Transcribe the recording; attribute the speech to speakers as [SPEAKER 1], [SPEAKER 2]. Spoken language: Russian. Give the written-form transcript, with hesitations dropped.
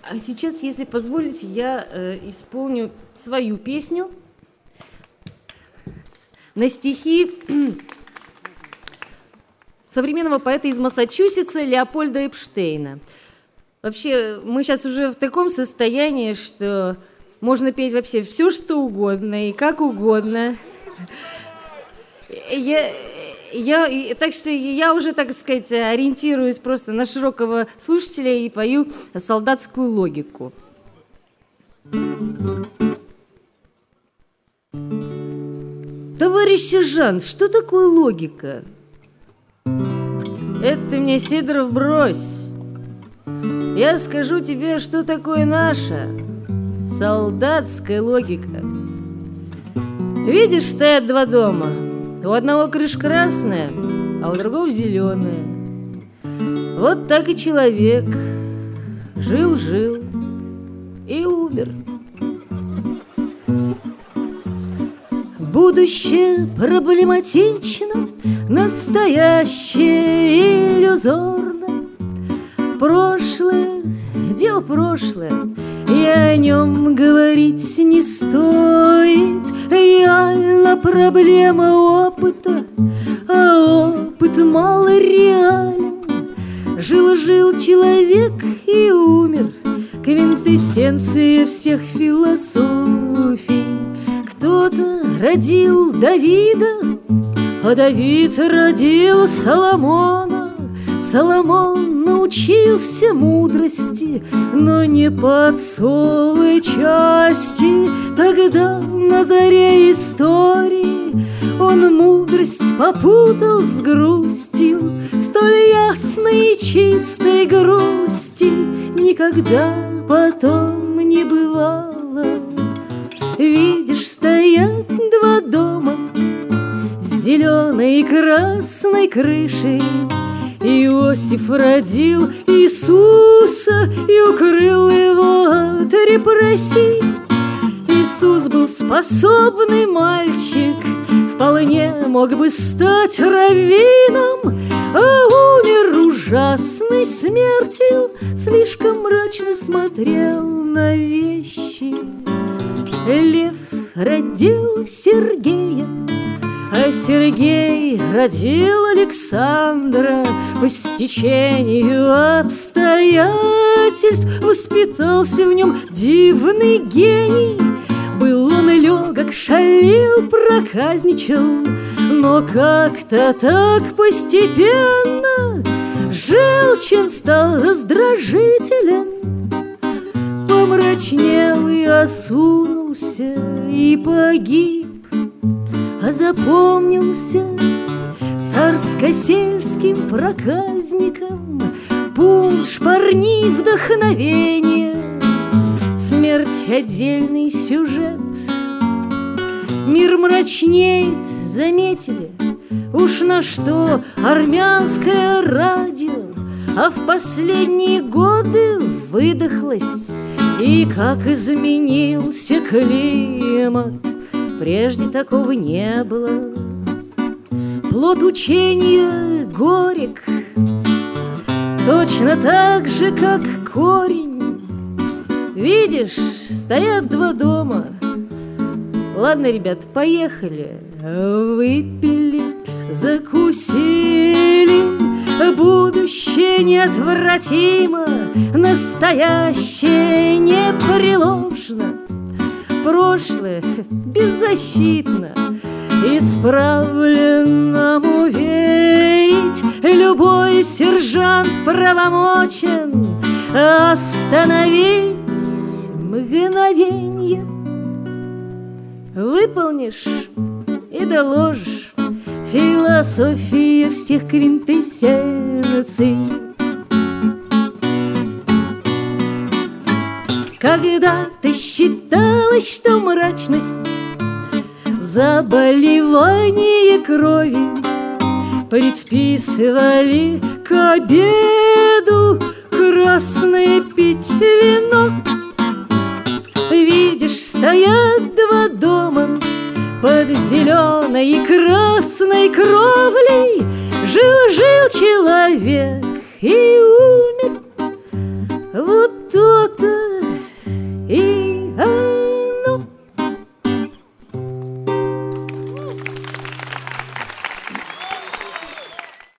[SPEAKER 1] А сейчас, если позволите, я исполню свою песню на стихи современного поэта из Массачусетса Леопольда Эпштейна. Вообще, мы сейчас уже в таком состоянии, что можно петь вообще все, что угодно и как угодно. Так что я уже, так сказать, ориентируюсь просто на широкого слушателя и пою солдатскую логику. Товарищ сержант, что такое логика? Это ты мне, Сидоров, брось. Я скажу тебе, что такое наша солдатская логика. Видишь, стоят два дома. У одного крыша красная, а у другого зеленая. Вот так и человек жил-жил и умер. Будущее проблематично, настоящее иллюзорно. Прошлое — дело прошлое, и о нем говорить не стоит. Реально проблема опыта, а опыт мало реален. Жил-жил человек и умер, квинтэссенция всех философий. Кто-то родил Давида, а Давид родил Соломона. Соломон научился мудрости, но не по отцовой части. Тогда на заре истории он мудрость попутал с грустью. Столь ясной и чистой грусти никогда потом не бывало. Видишь, стоят два дома с зеленой и красной крышей. Иосиф родил Иисуса и укрыл его от репрессий. Иисус был способный мальчик, вполне мог бы стать раввином, а умер ужасной смертью, слишком мрачно смотрел на вещи. Лев родил Сергея, а Сергей родил Александра. По стечению обстоятельств воспитался в нем дивный гений. Был он легок, шалил, проказничал, но как-то так постепенно желчен стал раздражителен. Помрачнел и осунулся, и погиб, а запомнился царско-сельским проказником. Пунш, парни, вдохновение, смерть — отдельный сюжет. Мир мрачнеет, заметили? Уж на что армянское радио, а в последние годы выдохлось. И как изменился климат, прежде такого не было. Плод учения горек, точно так же, как корень. Видишь, стоят два дома. Ладно, ребят, поехали. Выпили, закусили. Будущее неотвратимо, настоящее непреложно. Прошлое беззащитно, исправленному верить любой сержант правомочен остановить мгновенье. Выполнишь и доложишь. Философия всех квинтэссенций. Когда-то считалось, что мрачность — заболевание крови. Предписывали к обеду красное пить вино. Видишь, стоят два дома под зеленой и красной кровлей. Жил-жил человек и умер. Вот кто-то